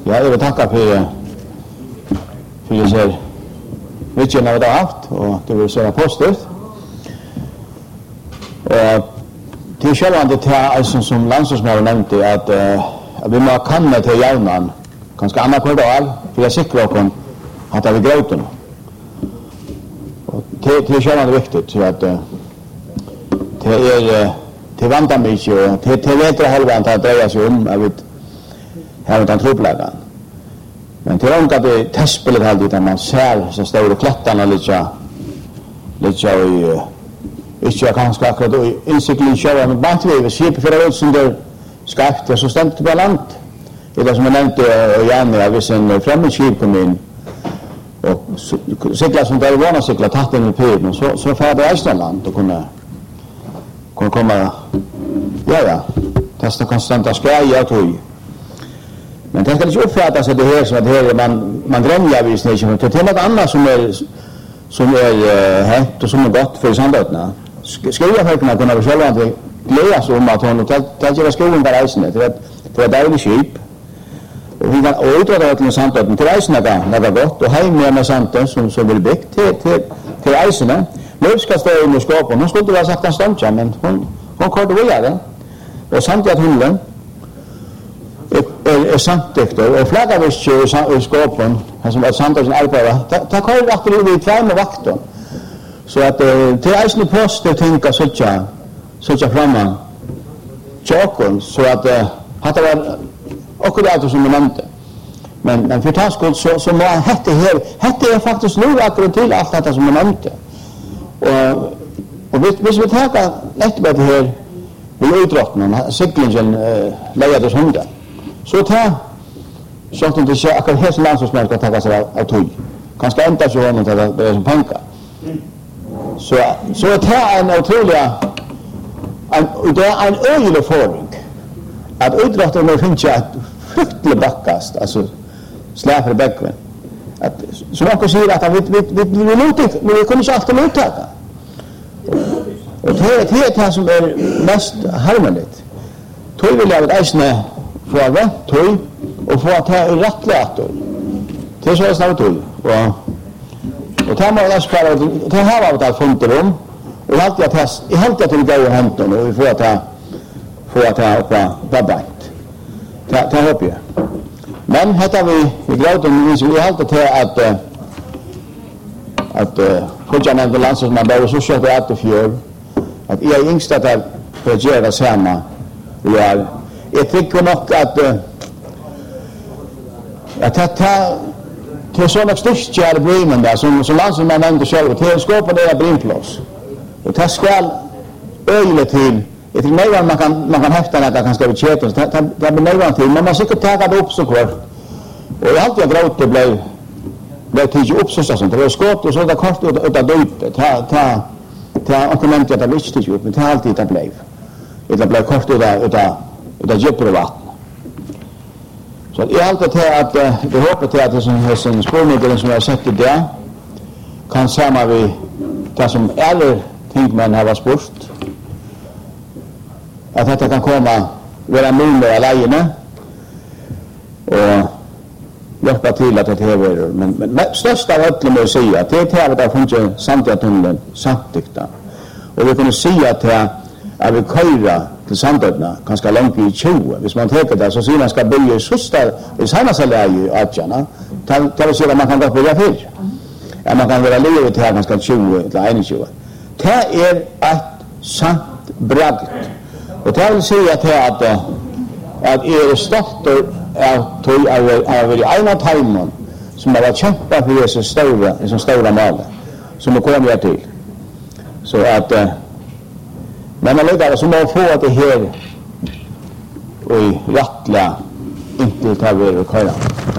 Ja, jeg vil takke for disse vidtjene vi har haft, og det vil være positivt. Til sjølvande til som landslagsmannen nevnte, at vi må kanne til jævnan, kanskje annet kvartal, for jeg sikrer oss at det er grøten. Til sjølvande viktig, så at til vandrer mye, og til vetre halvan til å dreie seg at vi har den troplagan. Men til ångat det testspillet alltid, at man ser så store klettarna litt i ikke kanskje akkurat i innsiklen kjører, men bantvivet, skipet for ut som det skarpt, så stendt det på land. Det er det som jeg nevnte gjerne, at hvis en fremmedskip kom inn, og sikla som det er vana sikla, tatt inn i pyren, så får det Eidsland og kunne komme, testa konstanta skreie og tog. Men det skal ikke oppfatta seg det her, som at her man drømmer visning, ikke, det er noe annet som hent og som er godt for sandøtene. Skrivefolkene kunne vi selv glede seg om at hun til skolen på reisene, til et deilig skip. Og utrede til sandøtene, til reisene det var godt, og hjemme med sandøtene som vil bygge til reisene. Nå skal stå inn i skåpen, hun skulle ha sagt en ståndtja, men hun kørte videre. Og samtidig at hunden er samtykt, og flaggavisk i skåpen, som er samtykt arbeider, det kører akkurat i tværme vakten. Så at til eisende positiv ting å søtja framme tjåken, så at det var akkurat det som vi nevnte. Men for tanskuld så må hette er faktisk lov akkurat til alt dette som vi nevnte. Og hvis vi tager etterpå det her ved utrottenen, siklingen leier til hundre, så sånn at det ikke akkurat helt som landslagsmenn skal takke seg av tog. Kanskje enda så hånden til det som penka. Så det er en utrolig, det er en øyelig forring, at utrottenen finner ikke et fryktelig bakkast, altså slæfer bekkven. Som noen sier at vi kunne ikke alltid mottaka. Og det er det som er mest harmelig. Tog vil jeg eisne få vent tog, og få at det er rettelig atter. Det er så jeg snart tog. Og det må jeg spørre, det har vi alt funnet om, og jeg halte at det går i hendene, og vi får at det er beint. Det håper jeg. Men hette vi grøten, vi halte til at fortjennende landslagsmann bare så kjøpte etter fjør, at jeg er yngst at jeg får gjøre det samme. Jeg tykker nok at det er sånn styrkjære brimen der, som landslagsmann nevnte selv, til å skåpe det der brimplås. Og det skal øyelig til, jeg tror nøyvann man kan hefte at det kan skrive kjøtens, det blir nøyvann til, men man sikkert tager det opp så kvart. Og jeg alltid har grått det ble tidlig opp så sånn, det var skått og så det kort ut av døype, det har ikke nevnt at det ble ikke tidlig opp, men det har alltid det ble. Det ble kort ut av djupere vatten. Så jeg har alltid til at jeg håper til at det som spørsmålet som jeg har sett i det, kan sammen vi det som alle tingmenn har vært spørst, at dette kan komme, være mulig av leiene, og hjelpe til at det hever. Men størst av ødelig må jeg si at det er til at det har funnet samtidig samtykta. Og vi kunne si at vi køyrer til samtøyna kanskje langt i 20. Hvis man teker det, så sier man skal bygge i søster, i sannasalegi i Adjana, det vil si at man kan godt bygge fyr. Ja, man kan være livet til kanskje 20 til 21. Det er et sant bragt. Og det vil si at jeg er stolt av tog av en av teimen som har vært kjempet for disse store maler som vi kommer til. Så at men allikevel så må vi få det her og i rettelig inntil til å være køyre.